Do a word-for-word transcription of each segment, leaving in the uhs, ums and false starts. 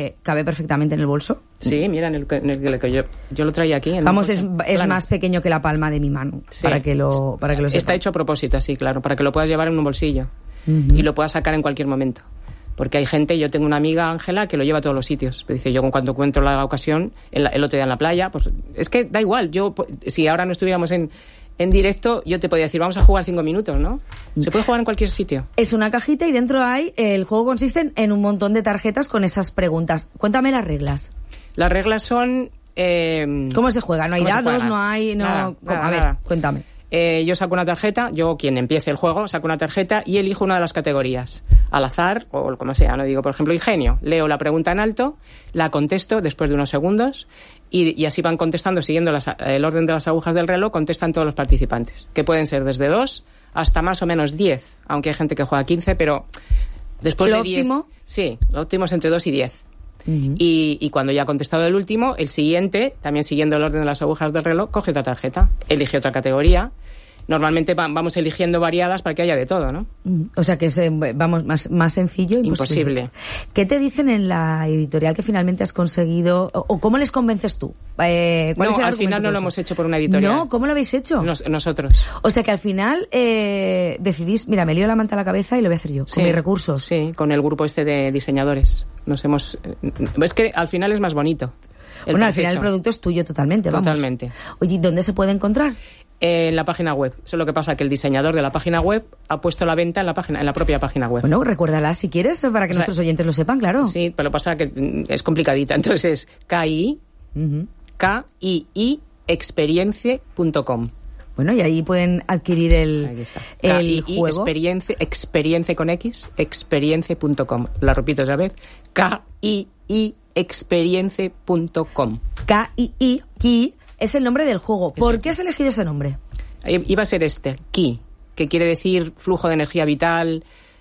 eh, cabe perfectamente en el bolso. Sí, mira, en el, en el que yo, yo lo traía aquí. En Vamos, es, es claro. más pequeño que la palma de mi mano, sí. para que lo para que lo sepa. Está hecho a propósito, sí, claro, para que lo puedas llevar en un bolsillo uh-huh. y lo puedas sacar en cualquier momento. Porque hay gente, yo tengo una amiga, Ángela, que lo lleva a todos los sitios. Me dice, yo cuando encuentro la ocasión, el, el otro día en la playa, pues es que da igual. Yo, si ahora no estuviéramos en, en directo, yo te podría decir, vamos a jugar cinco minutos, ¿no? Se puede jugar en cualquier sitio. Es una cajita y dentro hay, el juego consiste en un montón de tarjetas con esas preguntas. Cuéntame las reglas. Las reglas son... Eh, ¿Cómo se juega? ¿No hay dados? ¿No hay...? No... Nada, nada, a ver, nada. cuéntame. Eh, yo saco una tarjeta, yo quien empiece el juego, saco una tarjeta y elijo una de las categorías, al azar o como sea, no digo, por ejemplo, ingenio. Leo la pregunta en alto, la contesto después de unos segundos y, y así van contestando, siguiendo las, el orden de las agujas del reloj, contestan todos los participantes, que pueden ser desde dos hasta más o menos diez, aunque hay gente que juega quince, pero después ¿Lo de diez... óptimo? Sí, lo óptimo es entre dos y diez. Uh-huh. Y, y cuando ya ha contestado el último, el siguiente, también siguiendo el orden de las agujas del reloj, coge otra tarjeta, elige otra categoría. Normalmente va, vamos eligiendo variadas para que haya de todo, ¿no? Uh-huh. O sea que es, vamos, más, más sencillo imposible. Imposible. ¿Qué te dicen en la editorial que finalmente has conseguido? ¿O, o cómo les convences tú? Eh, ¿cuál no, es el al final no lo hemos hecho por una editorial. No, ¿cómo lo habéis hecho? Nos, nosotros. O sea que al final eh, decidís, mira, me lío la manta a la cabeza y lo voy a hacer yo, sí, con mis recursos. Sí, con el grupo este de diseñadores. Nos hemos... Es que al final es más bonito. Bueno, proceso. Al final el producto es tuyo totalmente, vamos. Totalmente. Oye, ¿dónde se puede encontrar? En la página web. Eso es lo que pasa, que el diseñador de la página web ha puesto la venta en la página, en la propia página web. Bueno, recuérdala si quieres, para que o sea, nuestros oyentes lo sepan, claro. Sí, pero lo que pasa que es complicadita. Entonces es K I uh-huh. K I I experience punto com. Bueno, y ahí pueden adquirir el, ahí está. el K I I juego. Experience, experience con X, experience punto com. La repito otra vez. K I I experience punto com. K I I Ki es el nombre del juego. ¿Por Exacto. qué has elegido ese nombre? Iba a ser este, Ki, que quiere decir flujo de energía vital,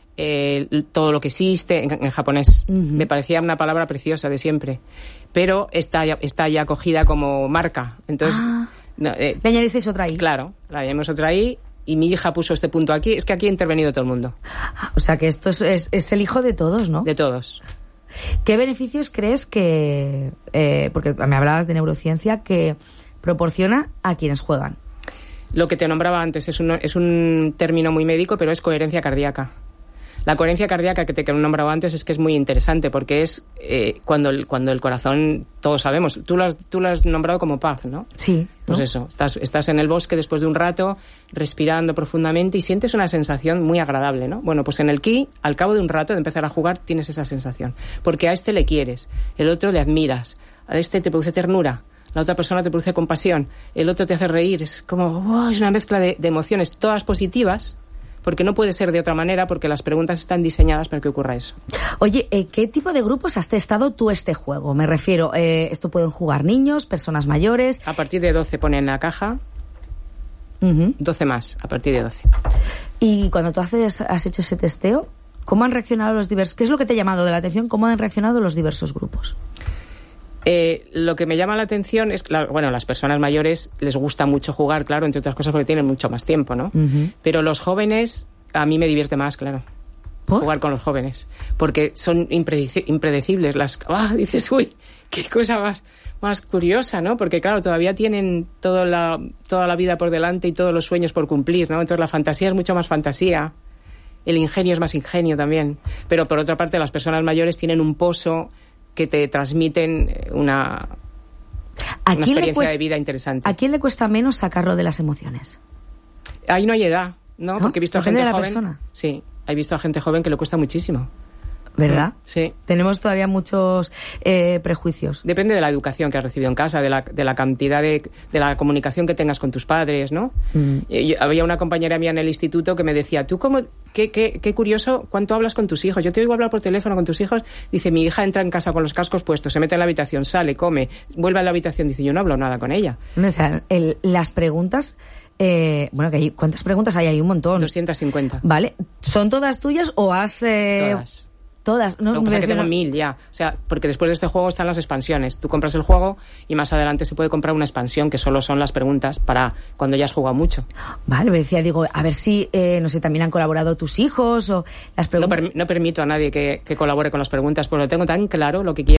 eh, todo lo que existe en, en japonés. Uh-huh. Me parecía una palabra preciosa de siempre, pero está ya, está ya cogida como marca. Entonces, ah, no, eh, ¿le añadisteis otra ahí? Claro, le añadimos otra ahí y mi hija puso este punto aquí. Es que aquí ha intervenido todo el mundo. Ah, o sea que esto es, es, es el hijo de todos, ¿no? De todos. ¿Qué beneficios crees que, eh, porque me hablabas de neurociencia, que proporciona a quienes juegan? Lo que te nombraba antes es un, es un término muy médico, pero es coherencia cardíaca. La coherencia cardíaca que te he nombrado antes es que es muy interesante porque es eh, cuando, el, cuando el corazón, todos sabemos, tú lo has, tú lo has nombrado como paz, ¿no? Sí. Pues ¿no? eso, estás, estás en el bosque después de un rato, respirando profundamente y sientes una sensación muy agradable, ¿no? Bueno, pues en el Ki, al cabo de un rato de empezar a jugar, tienes esa sensación. Porque a este le quieres, el otro le admiras, a este te produce ternura, la otra persona te produce compasión, el otro te hace reír, es como, oh, es una mezcla de, de emociones, todas positivas, porque no puede ser de otra manera, porque las preguntas están diseñadas para que ocurra eso. Oye, eh, ¿qué tipo de grupos has testado tú este juego? Me refiero, eh, ¿esto pueden jugar niños, personas mayores? A partir de doce pone en la caja, uh-huh. doce más, a partir de doce. Y cuando tú haces, has hecho ese testeo, ¿cómo han reaccionado los diversos? ¿Qué es lo que te ha llamado de la atención? ¿Cómo han reaccionado los diversos grupos? Eh, lo que me llama la atención es, claro, bueno, las personas mayores les gusta mucho jugar, claro, entre otras cosas porque tienen mucho más tiempo, ¿no? Uh-huh. Pero los jóvenes, a mí me divierte más, claro. ¿Por? Jugar con los jóvenes. Porque son impredeci- impredecibles. Las, ah, dices, uy, qué cosa más, más curiosa, ¿no? Porque, claro, todavía tienen toda la, toda la vida por delante y todos los sueños por cumplir, ¿no? Entonces la fantasía es mucho más fantasía. El ingenio es más ingenio también. Pero, por otra parte, las personas mayores tienen un pozo que te transmiten una, una experiencia cuesta, de vida interesante. ¿A quién le cuesta menos sacarlo de las emociones? Ahí no hay edad, ¿no? ¿No? Porque he visto a Depende gente de la joven. Persona. Sí, he visto a gente joven que le cuesta muchísimo. ¿Verdad? Sí. Tenemos todavía muchos eh, prejuicios. Depende de la educación que has recibido en casa, de la, de la cantidad de, de la comunicación que tengas con tus padres, ¿no? Mm. Yo, había una compañera mía en el instituto que me decía, tú cómo, qué, qué, qué curioso, ¿cuánto hablas con tus hijos? Yo te oigo hablar por teléfono con tus hijos. Dice, mi hija entra en casa con los cascos puestos, se mete en la habitación, sale, come, vuelve a la habitación. Dice, yo no hablo nada con ella. O sea, el, las preguntas... Eh, bueno, que hay, ¿cuántas preguntas hay? Hay un montón. doscientas cincuenta. Vale. ¿Son todas tuyas o has...? Eh... Todas. Todas, ¿no? Lo que pasa es que tengo mil ya. O sea, porque después de este juego están las expansiones. Tú compras el juego y más adelante se puede comprar una expansión que solo son las preguntas para cuando ya has jugado mucho. Vale, me decía, digo, a ver si, eh, no sé, también han colaborado tus hijos o las preguntas. No, per- no permito a nadie que, que colabore con las preguntas, porque lo tengo tan claro lo que quiero.